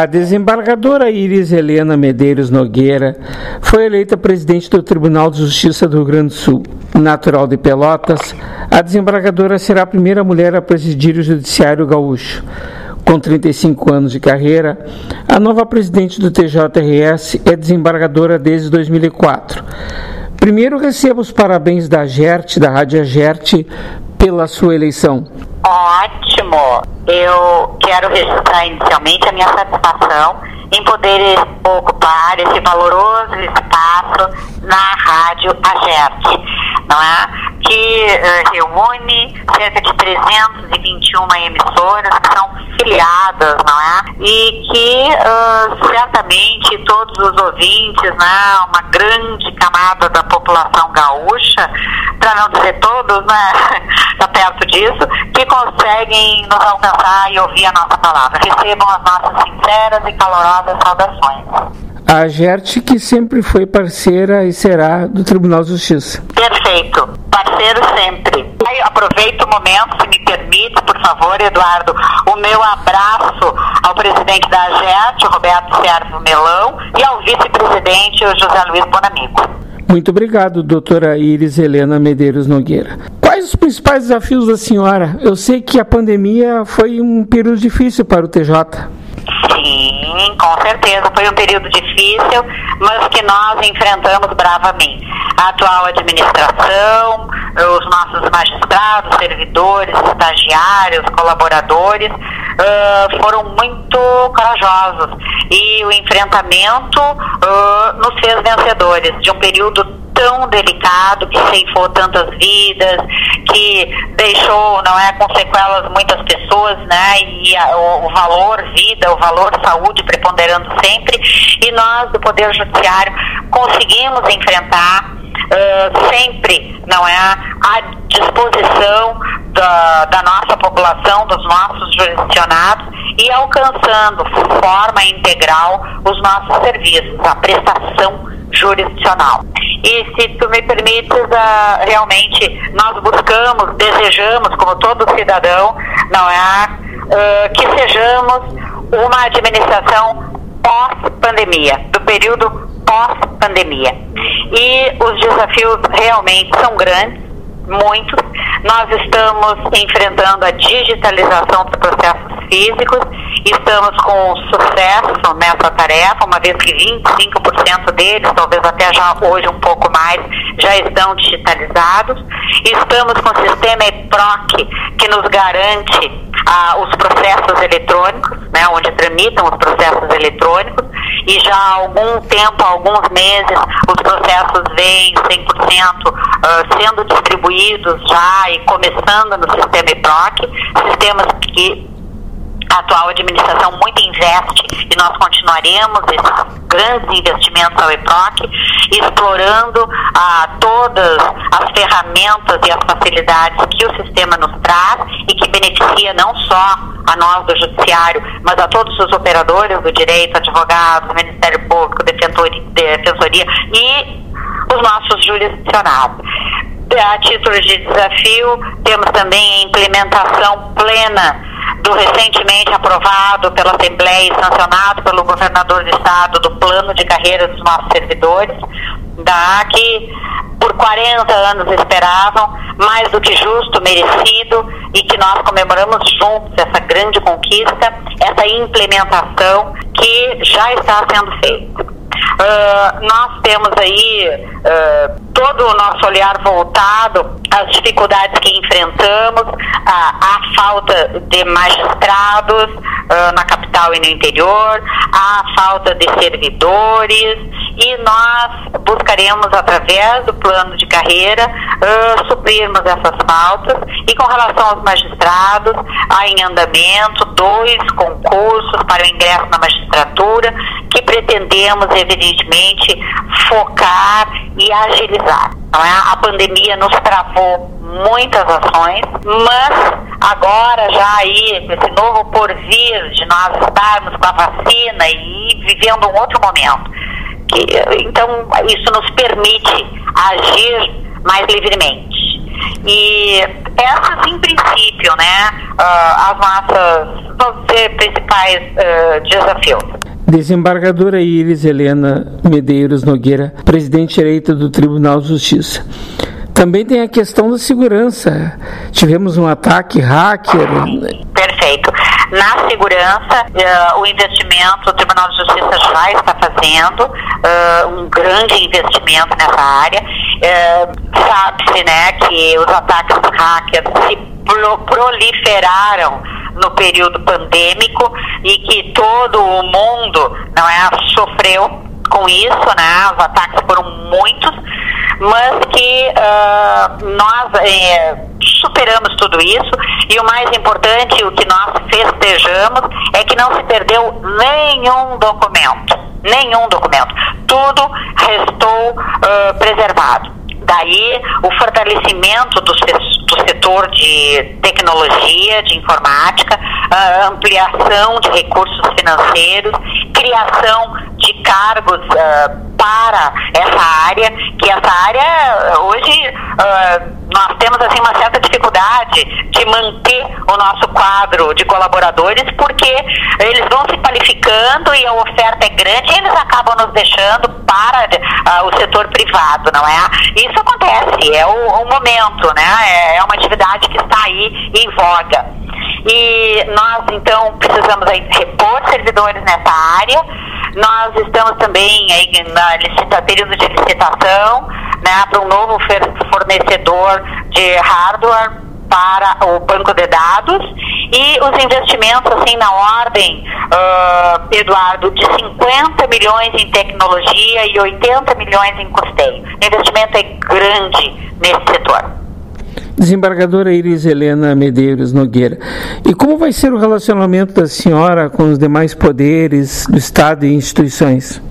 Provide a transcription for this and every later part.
A desembargadora Iris Helena Medeiros Nogueira foi eleita presidente do Tribunal de Justiça do Rio Grande do Sul. Natural de Pelotas, a desembargadora será a primeira mulher a presidir o Judiciário Gaúcho. Com 35 anos de carreira, a nova presidente do TJRS é desembargadora desde 2004. Primeiro, recebo os parabéns da Rádio Agerte, pela sua eleição. Ótimo! Eu quero registrar inicialmente a minha satisfação em poder ocupar esse valoroso espaço na Rádio Agerte, não é? Que reúne cerca de 321 emissoras que são filiadas, não é? E que certamente todos os ouvintes, né, uma grande camada da população gaúcha, para não dizer todos, né, está perto disso, que conseguem nos alcançar e ouvir a nossa palavra. Recebam as nossas sinceras e calorosas saudações. A Agerte, que sempre foi parceira e será do Tribunal de Justiça. Perfeito. Parceiro sempre. Aproveito o momento, se me permite, por favor, Eduardo, o meu abraço ao presidente da Agerte, Roberto Sérgio Melão, e ao vice-presidente, o José Luiz Bonamigo. Muito obrigado, doutora Iris Helena Medeiros Nogueira. Quais os principais desafios da senhora? Eu sei que a pandemia foi um período difícil para o TJ. Sim, com certeza foi um período difícil, mas que nós enfrentamos bravamente. A atual administração, os nossos magistrados, servidores, estagiários, colaboradores foram muito corajosos e o enfrentamento nos fez vencedores de um período tão delicado, que ceifou tantas vidas, que deixou, não é, com sequelas muitas pessoas, né, e o valor vida, o valor saúde preponderando sempre, e nós do Poder Judiciário conseguimos enfrentar sempre, não é, à disposição da nossa população, dos nossos jurisdicionados, e alcançando de forma integral os nossos serviços, a prestação jurisdicional. E se tu me permites, realmente nós buscamos, desejamos, como todo cidadão, não é, que sejamos uma administração pós-pandemia, do período pós-pandemia. E os desafios realmente são grandes, muitos. Nós estamos enfrentando a digitalização dos processos físicos, estamos com sucesso nessa tarefa, uma vez que 25% deles, talvez até já hoje um pouco mais, já estão digitalizados. Estamos com o sistema EPROC, que nos garante os processos eletrônicos, né, onde tramitam os processos eletrônicos, e já há algum tempo, há alguns meses, os processos vêm 100% sendo distribuídos já e começando no sistema EPROC, sistemas que a atual administração muito investe, e nós continuaremos esses grandes investimentos ao EPROC, explorando todas as ferramentas e as facilidades que o sistema nos traz e que beneficia não só a nós do Judiciário, mas a todos os operadores do direito, advogados, Ministério Público, Defensoria e os nossos jurisdicionados. A título de desafio, temos também a implementação plena do recentemente aprovado pela Assembleia e sancionado pelo governador do estado do plano de carreira dos nossos servidores, que por 40 anos esperavam, mais do que justo, merecido, e que nós comemoramos juntos essa grande conquista, essa implementação que já está sendo feita. Nós temos aí todo o nosso olhar voltado às dificuldades que enfrentamos, à falta de magistrados na capital e no interior, à falta de servidores, e nós buscaremos, através do plano de carreira, suprirmos essas faltas. E com relação aos magistrados, há em andamento 2 concursos para o ingresso na magistratura, que pretendemos, evidentemente, focar e agilizar. Não é? A pandemia nos travou muitas ações, mas agora já aí, com esse novo porvir de nós estarmos com a vacina e vivendo um outro momento, então isso nos permite agir mais livremente. E essas, em princípio, né, as nossas, vamos dizer, principais desafios. Desembargadora Iris Helena Medeiros Nogueira, presidente eleita do Tribunal de Justiça. Também tem a questão da segurança. Tivemos um ataque hacker. Perfeito. Na segurança, o investimento, o Tribunal de Justiça já está fazendo um grande investimento nessa área. Sabe-se, né, que os ataques hackers se proliferaram no período pandêmico e que todo o mundo, não é, sofreu com isso, né? Os ataques foram muitos, mas que nós superamos tudo isso, e o mais importante, o que nós festejamos, é que não se perdeu nenhum documento, tudo restou preservado. Daí o fortalecimento do setor de tecnologia, de informática, ampliação de recursos financeiros, criação de cargos para essa área, que essa área hoje nós temos assim uma certa dificuldade de manter o nosso quadro de colaboradores, porque eles vão se qualificando e a oferta é grande e eles acabam nos deixando para o setor privado, não é? Isso acontece, é o momento, né? É uma atividade que está aí em voga. E nós, então, precisamos aí repor servidores nessa área. Nós estamos também aí no período de licitação, né, para um novo fornecedor de hardware para o banco de dados, e os investimentos assim na ordem, Eduardo, de 50 milhões em tecnologia e 80 milhões em custeio. O investimento é grande nesse setor. Desembargadora Iris Helena Medeiros Nogueira, e como vai ser o relacionamento da senhora com os demais poderes do Estado e instituições?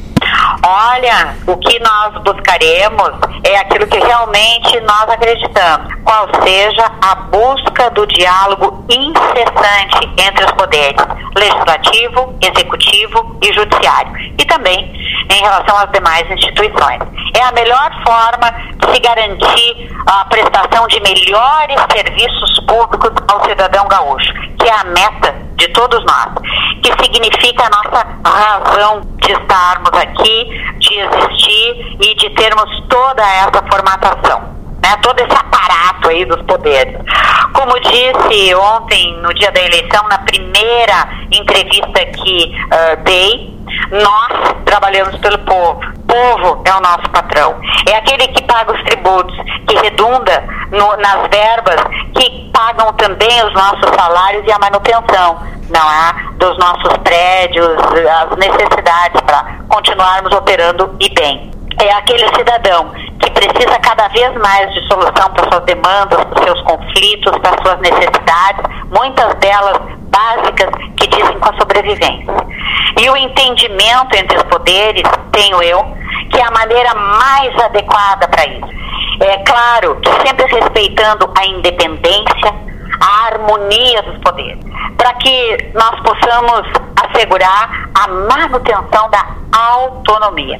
Olha, o que nós buscaremos é aquilo que realmente nós acreditamos, qual seja a busca do diálogo incessante entre os poderes legislativo, executivo e judiciário, e também em relação às demais instituições. É a melhor forma de se garantir a prestação de melhores serviços públicos ao cidadão gaúcho, que é a meta de todos nós, que significa a nossa razão de estarmos aqui, de existir e de termos toda essa formatação, né? Todo esse aparato aí dos poderes. Como disse ontem, no dia da eleição, na primeira entrevista que dei, nós trabalhamos pelo povo. O povo é o nosso patrão. É aquele que paga os tributos, que redunda nas verbas, que pagam também os nossos salários e a manutenção, não é, dos nossos prédios, as necessidades para continuarmos operando e bem. É aquele cidadão que precisa cada vez mais de solução para suas demandas, para seus conflitos, para suas necessidades, muitas delas básicas, que dizem com a sobrevivência. E o entendimento entre os poderes, tenho eu, que é a maneira mais adequada para isso. É claro que sempre respeitando a independência, a harmonia dos poderes, para que nós possamos assegurar a manutenção da autonomia.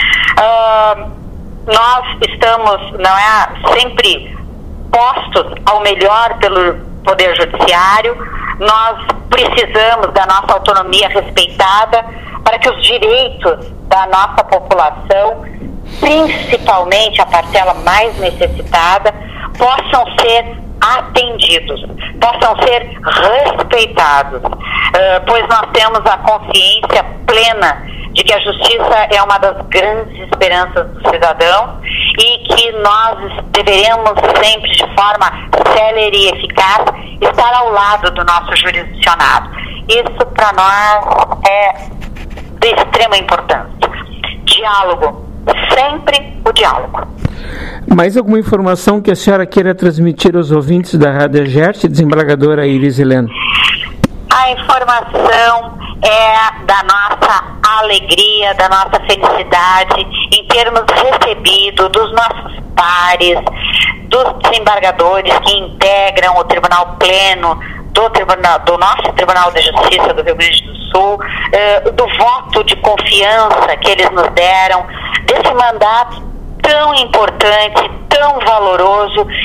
Nós estamos, não é, sempre postos ao melhor pelo Poder Judiciário. Nós precisamos da nossa autonomia respeitada para que os direitos da nossa população, principalmente a parcela mais necessitada, possam ser atendidos, possam ser respeitados, pois nós temos a consciência plena de que a justiça é uma das grandes esperanças do cidadão e que nós deveremos sempre, de forma célere e eficaz, estar ao lado do nosso jurisdicionado. Isso para nós é de extrema importância. Diálogo, sempre o diálogo. Mais alguma informação que a senhora queira transmitir aos ouvintes da Rádio Agerte, desembargadora Iris Helena? A informação é da nossa alegria, da nossa felicidade em termos recebido dos nossos pares, dos desembargadores que integram o Tribunal Pleno do nosso Tribunal de Justiça do Rio Grande do Sul, do voto de confiança que eles nos deram, desse mandato tão importante, tão valoroso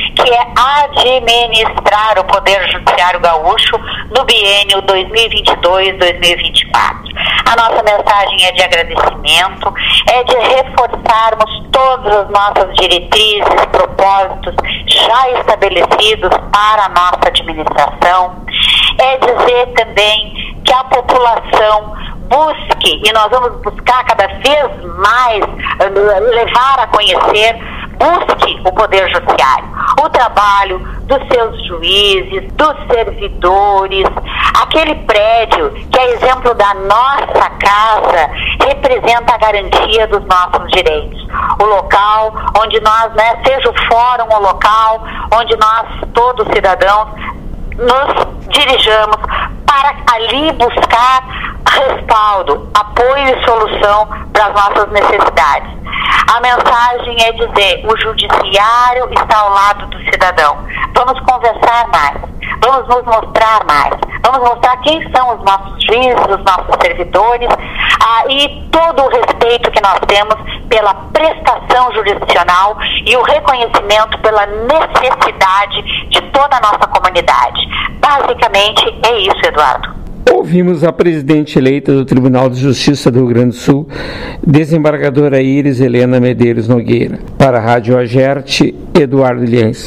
que é administrar o Poder Judiciário gaúcho no biênio 2022-2024. A nossa mensagem é de agradecimento, é de reforçarmos todas as nossas diretrizes, propósitos já estabelecidos para a nossa administração, é dizer também que a população busque, e nós vamos buscar cada vez mais levar a conhecer, busque o Poder Judiciário, o trabalho dos seus juízes, dos servidores, aquele prédio que é exemplo da nossa casa, representa a garantia dos nossos direitos. O local onde nós, seja o fórum o local onde nós, todos cidadãos, nos dirijamos para ali buscar respaldo, apoio e solução para as nossas necessidades. A mensagem é dizer, o judiciário está ao lado do cidadão. Vamos conversar mais, vamos nos mostrar mais, vamos mostrar quem são os nossos juízes, os nossos servidores, e todo o respeito que nós temos pela prestação jurisdicional e o reconhecimento pela necessidade de toda a nossa comunidade. Basicamente é isso, Eduardo. Ouvimos a presidente eleita do Tribunal de Justiça do Rio Grande do Sul, desembargadora Iris Helena Medeiros Nogueira. Para a Rádio Agerte, Eduardo Liens.